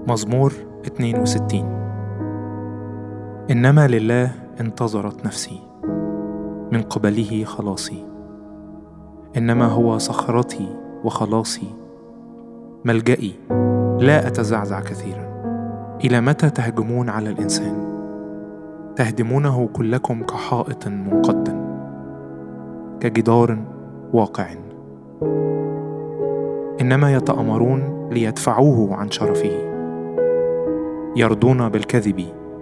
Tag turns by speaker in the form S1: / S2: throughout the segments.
S1: مزمور 62. إنما لله انتظرت نفسي، من قبله خلاصي. إنما هو صخرتي وخلاصي، ملجئي، لا أتزعزع كثيرا. إلى متى تهجمون على الإنسان؟ تهدمونه كلكم كحائط منقض، كجدار واقع. إنما يتآمرون ليدفعوه عن شرفه، يرضون بالكذب،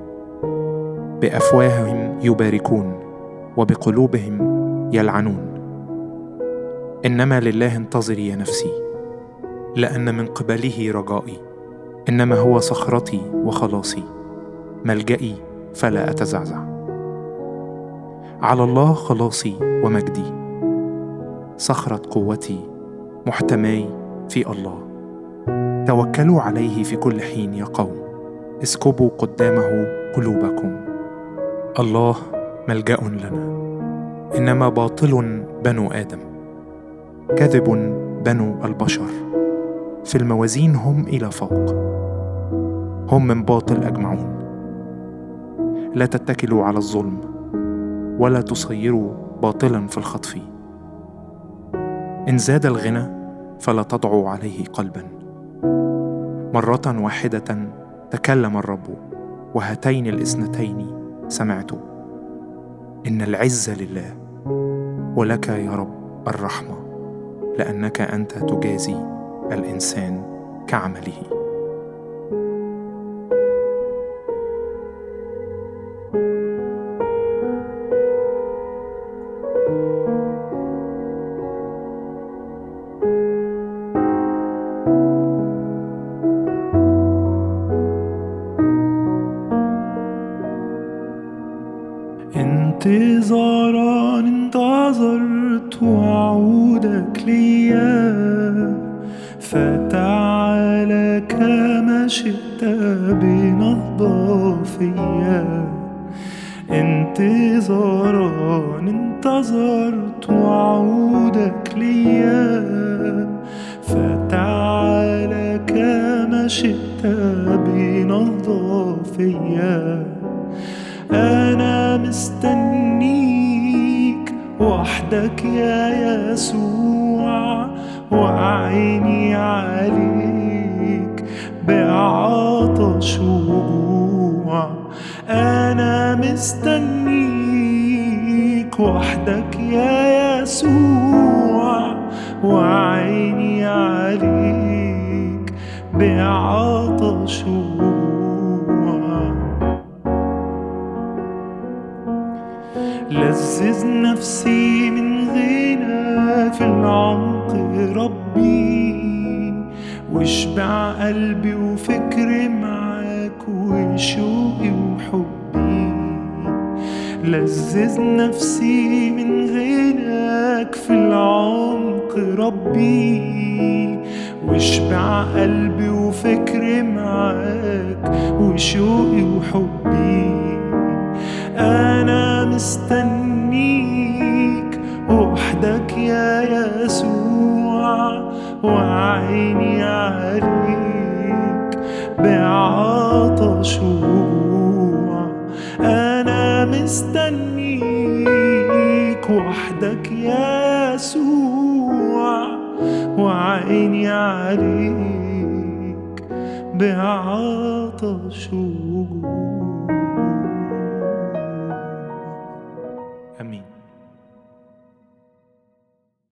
S1: بأفواههم يباركون وبقلوبهم يلعنون. إنما لله انتظري يا نفسي، لأن من قبله رجائي. إنما هو صخرتي وخلاصي، ملجئي فلا أتزعزع. على الله خلاصي ومجدي، صخرة قوتي، محتماي في الله. توكلوا عليه في كل حين يا قوم، اسكبوا قدامه قلوبكم. الله ملجأ لنا. إنما باطل بنو آدم، كذب بنو البشر. في الموازين هم إلى فوق، هم من باطل أجمعون. لا تتكلوا على الظلم، ولا تصيروا باطلا في الخطف. إن زاد الغنى فلا تضعوا عليه قلبا. مرة واحدة تكلم الرب، وهاتين الاثنتين سمعت. إن العز لله، ولك يا رب الرحمة، لأنك أنت تجازي الإنسان كعمله.
S2: انتظارا انتظرت وعودك ليا، فتعالى كما شئت بنهضة فيا. انتظارا انتظرت وعودك ليا، فتعالى كما شئت بنهضة فيا. أنا مستنيك وحدك يا يسوع، وعيني عليك بعطش وجوع. أنا مستنيك وحدك يا يسوع، وعيني عليك بعطش وجوع. لذذ نفسي من غناك في العمق ربي، واشبع قلبي وفكري معاك وشوقي وحبي. لذذ نفسي من غناك في العمق ربي، واشبع قلبي وفكري معاك وشوقي وحبي. أنا مستنيك وحدك يا يسوع، وعيني عليك بعطش وجوع. أنا مستنيك وحدك يا يسوع، وعيني عليك بعطش وجوع.
S1: آمين.